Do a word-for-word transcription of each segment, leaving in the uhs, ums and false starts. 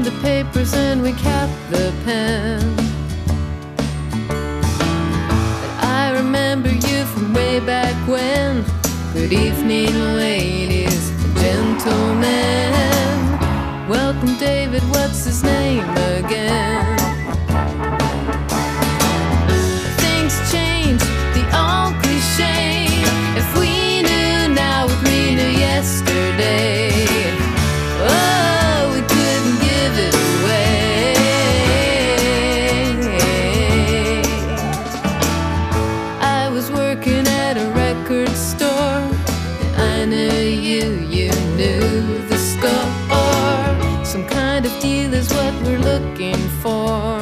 the papers and we kept the pen. But I remember you from way back when. Good evening, ladies and gentlemen. Welcome, David, what's his name again? Things change, the old cliche. If we knew now what we knew yesterday, oh, we couldn't give it away. I was working at a record store, and I knew you, you knew the score. Some kind of deal is what we're looking for.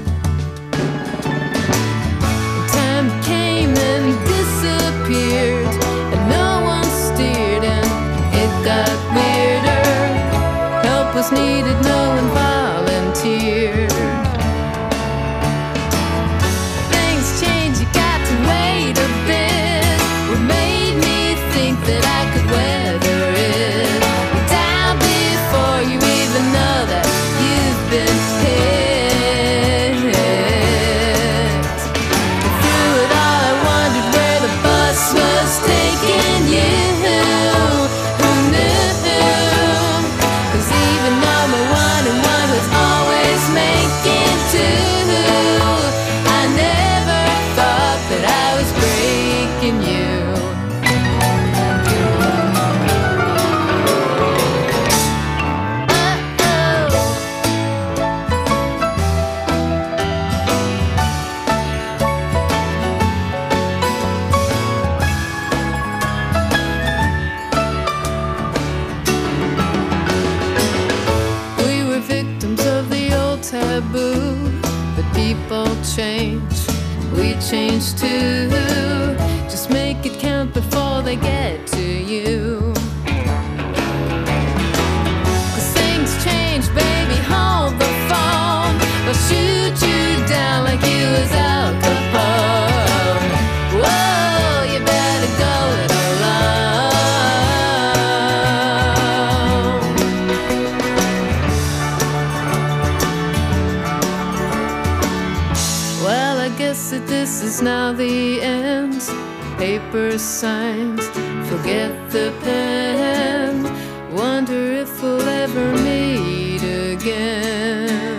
Time came and disappeared, and no one steered, and it got weirder. Help was needed, no one volunteered. Things change, you got to wait a bit. What made me think that I could weather it? You're down before you even know that you've been hit. And through it all I wondered where the bus was taking you. Who knew? 'Cause even though my one and one was always making two, I never thought that I was breaking you. Taboo, but people change, we change too. Just make it count before they get to you. 'Cause things change, baby, hold the phone. They'll shoot you down like you was Al Capone. Whoa, you better go it alone. Well, I guess that this is now the end. Papers signed, forget the pen. Wonder if we'll ever meet again.